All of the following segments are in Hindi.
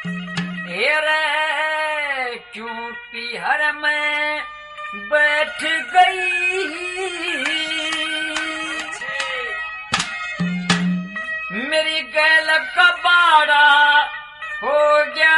हेरे क्यों पीहर में बैठ गई, मेरी गैल का बाड़ा हो गया।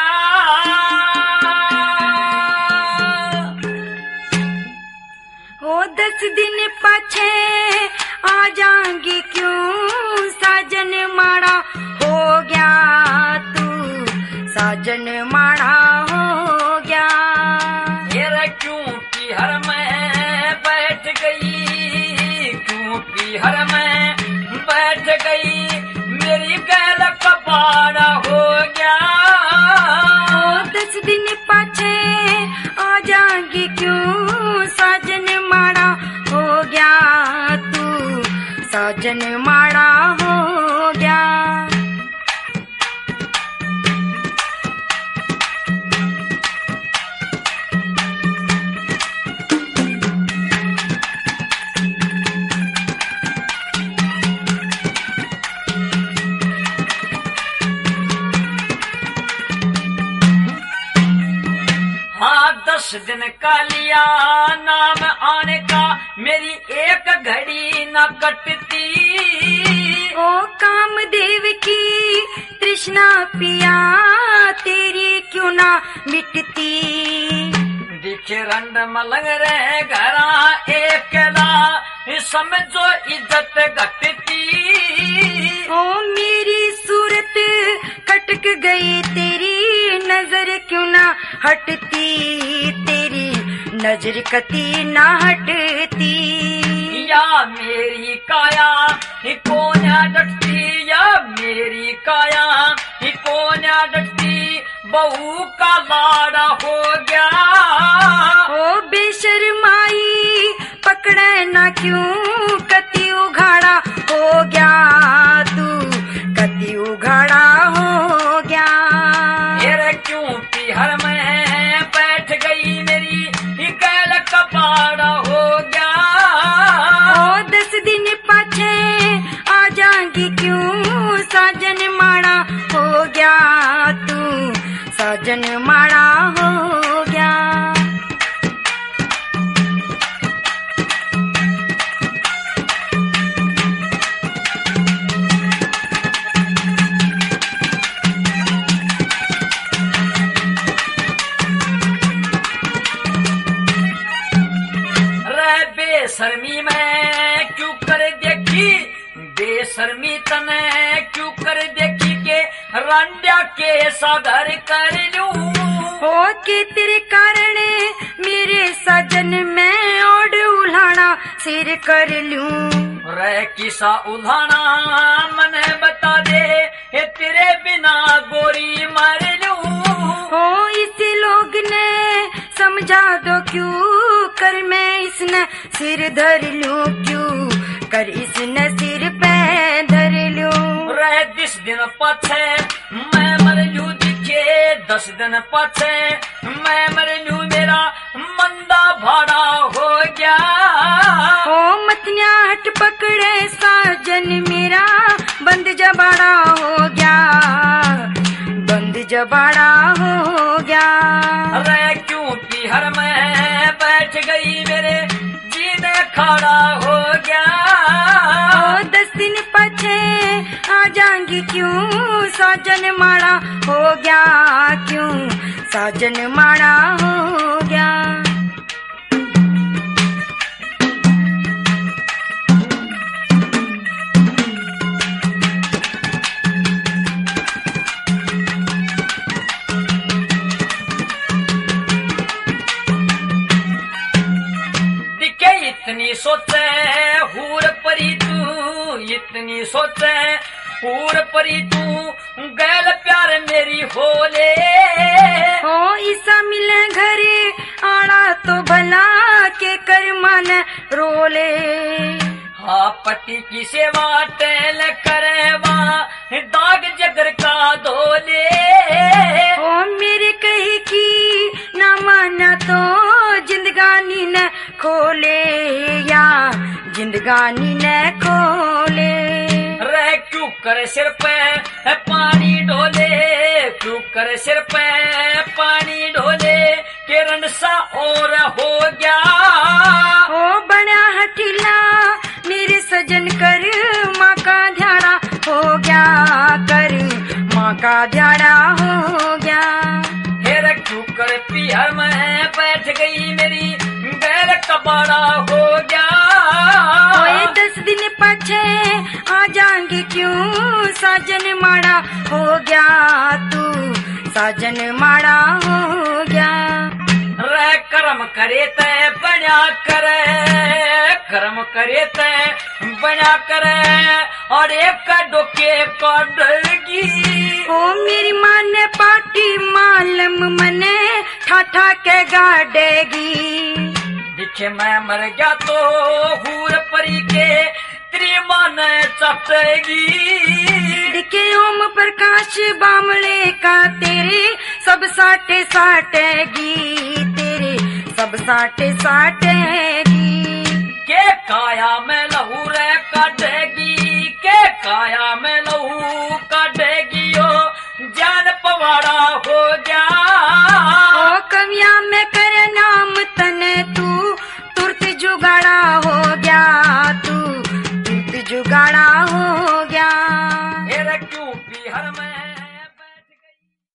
हो 10 दिन पाछे आ जाएंगे क्यों, साजन माड़ा हो गया तू, साजन माड़ा हो गया। हेरे क्यों पीहर में बैठ गई, क्यों पीहर में बैठ गई, मेरी गैल का बाड़ा हो गया। हो 10 दिन पाछे आ जाएंगे क्यों, साजन माड़ा हो गया तू, साजन माड़ा हो गया। हाँ 10 दिन का लिया नाम आने का, मेरी एक घड़ी न कटती। ओ कामदेव की तृष्णा पिया, तेरी क्यों ना मिटती। दिखे रंड मलंग रे घरा एकला, समझो इज्जत घटती। ओ मेरी सूरत खटक गई, तेरी नजर क्यों ना हटती, तेरी नजर कती ना हटती। या मेरी काया कोन्या डटती, या मेरी काया कोन्या डटती, बहू का लाड़ा हो गया। ओ बेशर्माई पकड़े ना क्यों, कति उघाड़ा हो गया तू, कति उघाड़ा हो गया। हेरे क्यों पीहर में बैठ गई, मेरी गैल का बाड़ा हो गया। ओ 10 दिन पाछे आ जाएंगी क्यों, साजन माड़ा हो गया तू, साजन माड़ा हो गया। बेशर्मी में क्यों कर देखी, बेशर्मी तने क्यों कर देखी, के रंड्या के सागर कर लूं। हो के तेरे कारण मेरे साजन में ओढ़ उल्हाना सिर कर लूं। रे किसा उल्हाना मने बता दे, हे तेरे बिना गोरी मार लूं। हो इसी लोग ने समझा दो क्यों, कर मैं इसने सिर धर लूं, क्यों कर इसने सिर पे धर लूं। रे 10 दिन पाछे मैं मर लूं, दिखे 10 दिन पाछे मैं मर लूं, मेरा मंदा भाड़ा हो गया। हो मतन्या हट पकड़े साजन मेरा, बंद जबाड़ा हो गया, बंद जबाड़ा हो गया। अरे क्यों पीहर में बैठ गई, मेरे जीने खड़ा हो गया। ओ 10 दिन पाछे आ जाएंगी क्यों, साजन माड़ा हो गया, क्यों साजन माड़ा हो गया। इतनी सोचे हूर परी तू, इतनी सोचे हूर परी तू, गैल प्यार मेरी होले। हो ईसा मिले घरे आड़ा तो भला, के कर मन रोले। हाँ पति की सेवा टेल करेवा, दाग जगर का धोले। ओ मेरे कही की ना माना तो, जिंदगानी न खोले, या जिंदगानी न खोले। रह क्यों करे सिर पे पानी डोले, क्यों कर सिर पे पानी ढोले के रनसा और हो गया। ओ बड़ा हठीला मेरे सजन कर माँ का ध्याड़ा हो गया, कर माँ का ध्याड़ा हो गया। हेर क्यों कर पियर में बैठ गई मेरी बैल कबाड़ा हो गया। ओए 10 दिन पछे आ जाएंगे क्यों साजन माड़ा हो गया, तू साजन माड़ा हो गया। रे कर्म करे तय बना करे, कर्म करे तय बना करे और एक डोके का डरगी। ओ मेरी माँ ने पाटी मालम मने ठाठा के गाड़ेगी। दिखे मैं मर गया तो हूर परी के तेरी माँ ने चटेगी। दिखे ओम प्रकाश बामले का तेरे सब साटे साटेगी, तेरे सब साटे साटेगी। के काया में लहू रे काटेगी, के काया में लहू काटेगी ओ जान पवाड़ा